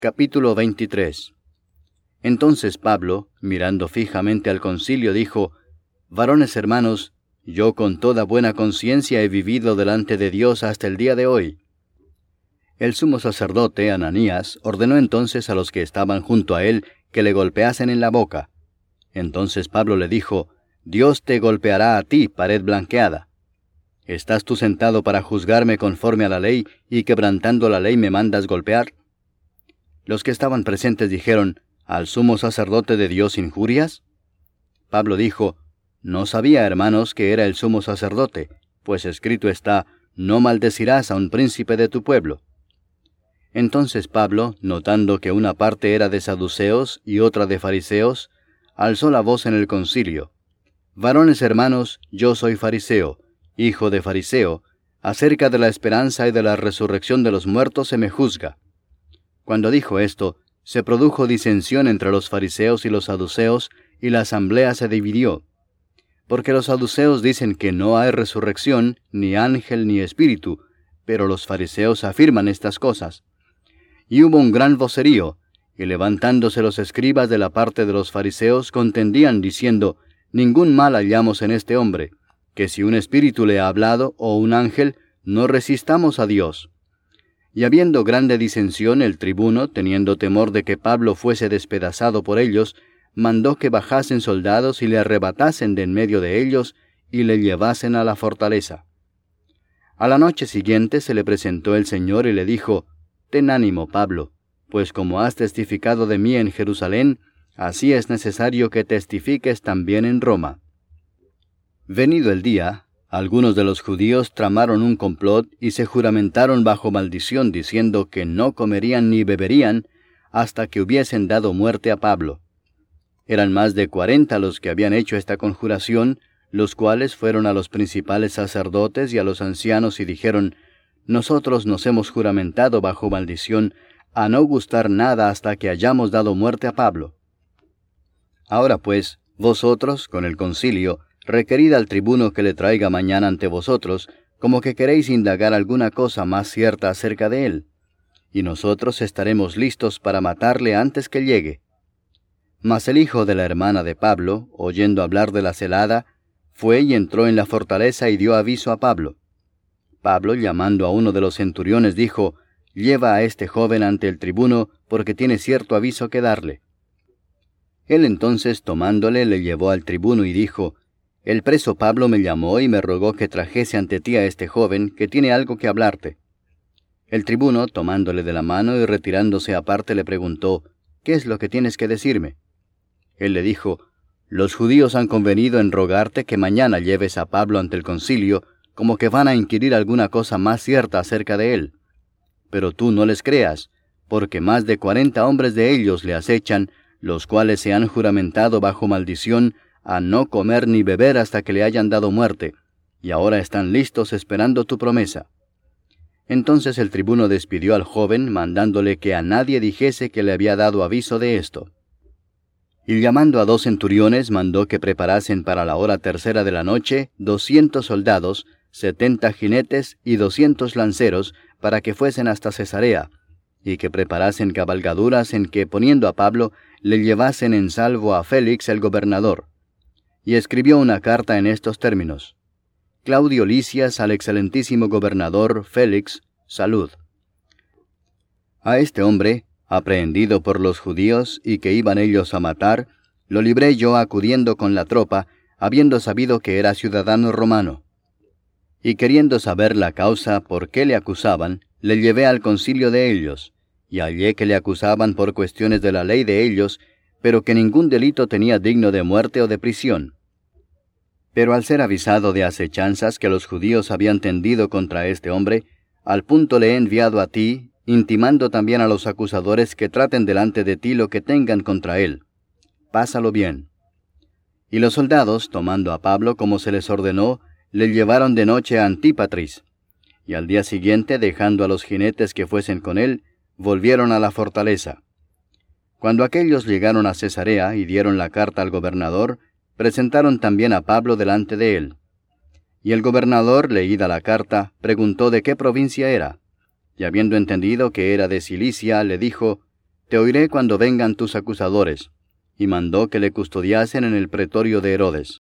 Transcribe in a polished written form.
Capítulo 23. Entonces Pablo, mirando fijamente al concilio, dijo: Varones hermanos, yo con toda buena conciencia he vivido delante de Dios hasta el día de hoy. El sumo sacerdote, Ananías, ordenó entonces a los que estaban junto a él que le golpeasen en la boca. Entonces Pablo le dijo: Dios te golpeará a ti, pared blanqueada. ¿Estás tú sentado para juzgarme conforme a la ley, y quebrantando la ley me mandas golpear? Los que estaban presentes dijeron: ¿Al sumo sacerdote de Dios injurias? Pablo dijo: No sabía, hermanos, que era el sumo sacerdote, pues escrito está: No maldecirás a un príncipe de tu pueblo. Entonces Pablo, notando que una parte era de saduceos y otra de fariseos, alzó la voz en el concilio: Varones hermanos, yo soy fariseo, hijo de fariseo, acerca de la esperanza y de la resurrección de los muertos se me juzga. Cuando dijo esto, se produjo disensión entre los fariseos y los saduceos, y la asamblea se dividió. Porque los saduceos dicen que no hay resurrección, ni ángel ni espíritu, pero los fariseos afirman estas cosas. Y hubo un gran vocerío, y levantándose los escribas de la parte de los fariseos contendían diciendo: Ningún mal hallamos en este hombre, que si un espíritu le ha hablado, o un ángel, no resistamos a Dios. Y habiendo grande disensión, el tribuno, teniendo temor de que Pablo fuese despedazado por ellos, mandó que bajasen soldados y le arrebatasen de en medio de ellos, y le llevasen a la fortaleza. A la noche siguiente se le presentó el Señor y le dijo: Ten ánimo, Pablo, pues como has testificado de mí en Jerusalén, así es necesario que testifiques también en Roma. Venido el día, algunos de los judíos tramaron un complot y se juramentaron bajo maldición, diciendo que no comerían ni beberían hasta que hubiesen dado muerte a Pablo. Eran más de 40 los que habían hecho esta conjuración, los cuales fueron a los principales sacerdotes y a los ancianos y dijeron: Nosotros nos hemos juramentado bajo maldición a no gustar nada hasta que hayamos dado muerte a Pablo. Ahora pues, vosotros, con el concilio, requerid al tribuno que le traiga mañana ante vosotros, como que queréis indagar alguna cosa más cierta acerca de él, y nosotros estaremos listos para matarle antes que llegue. Mas el hijo de la hermana de Pablo, oyendo hablar de la celada, fue y entró en la fortaleza y dio aviso a Pablo. Pablo, llamando a uno de los centuriones, dijo: Lleva a este joven ante el tribuno, porque tiene cierto aviso que darle. Él entonces, tomándole, le llevó al tribuno y dijo: El preso Pablo me llamó y me rogó que trajese ante ti a este joven, que tiene algo que hablarte. El tribuno, tomándole de la mano y retirándose aparte, le preguntó: ¿Qué es lo que tienes que decirme? Él le dijo: Los judíos han convenido en rogarte que mañana lleves a Pablo ante el concilio, como que van a inquirir alguna cosa más cierta acerca de él. Pero tú no les creas, porque más de 40 hombres de ellos le acechan, los cuales se han juramentado bajo maldición a no comer ni beber hasta que le hayan dado muerte, y ahora están listos esperando tu promesa. Entonces el tribuno despidió al joven, mandándole que a nadie dijese que le había dado aviso de esto. Y llamando a 2 centuriones, mandó que preparasen para la hora tercera de la noche 200 soldados, 70 jinetes y 200 lanceros, para que fuesen hasta Cesarea, y que preparasen cabalgaduras en que, poniendo a Pablo, le llevasen en salvo a Félix el gobernador. Y escribió una carta en estos términos: Claudio Lisias al excelentísimo gobernador Félix, salud. A este hombre, aprehendido por los judíos y que iban ellos a matar, lo libré yo acudiendo con la tropa, habiendo sabido que era ciudadano romano. Y queriendo saber la causa por qué le acusaban, le llevé al concilio de ellos, y hallé que le acusaban por cuestiones de la ley de ellos, pero que ningún delito tenía digno de muerte o de prisión. Pero al ser avisado de acechanzas que los judíos habían tendido contra este hombre, al punto le he enviado a ti, intimando también a los acusadores que traten delante de ti lo que tengan contra él. Pásalo bien. Y los soldados, tomando a Pablo como se les ordenó, le llevaron de noche a Antípatris, y al día siguiente, dejando a los jinetes que fuesen con él, volvieron a la fortaleza. Cuando aquellos llegaron a Cesarea y dieron la carta al gobernador, presentaron también a Pablo delante de él. Y el gobernador, leída la carta, preguntó de qué provincia era, y habiendo entendido que era de Cilicia, le dijo: te oiré cuando vengan tus acusadores. Y mandó que le custodiasen en el pretorio de Herodes.